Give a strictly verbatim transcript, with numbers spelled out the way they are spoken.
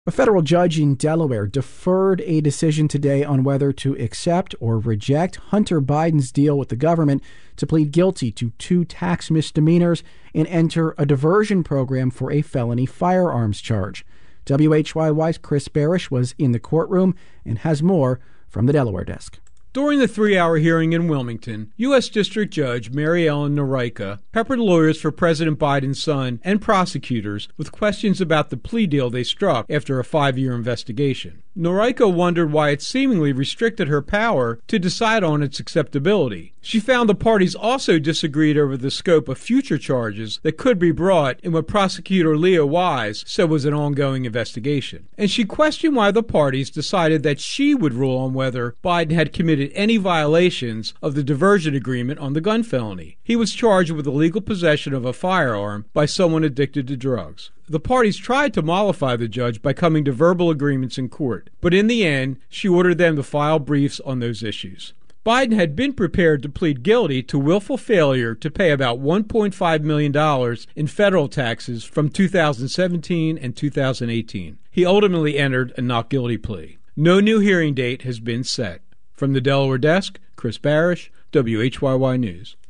A federal judge in Delaware deferred a decision today on whether to accept or reject Hunter Biden's deal with the government to plead guilty to two tax misdemeanors and enter a diversion program for a felony firearms charge. W H Y Y's Chris Barish was in the courtroom and has more from the Delaware desk. During the three-hour hearing in Wilmington, U S. District Judge Mary Ellen Noreika peppered lawyers for President Biden's son and prosecutors with questions about the plea deal they struck after a five-year investigation. Noreika wondered why it seemingly restricted her power to decide on its acceptability. She found the parties also disagreed over the scope of future charges that could be brought in what prosecutor Leah Wise said was an ongoing investigation. And she questioned why the parties decided that she would rule on whether Biden had committed any violations of the diversion agreement on the gun felony. He was charged with illegal possession of a firearm by someone addicted to drugs. The parties tried to mollify the judge by coming to verbal agreements in court, but in the end, she ordered them to file briefs on those issues. Biden had been prepared to plead guilty to willful failure to pay about one point five million dollars in federal taxes from two thousand seventeen and two thousand eighteen. He ultimately entered a not guilty plea. No new hearing date has been set. From the Delaware desk, Chris Barish, W H Y Y News.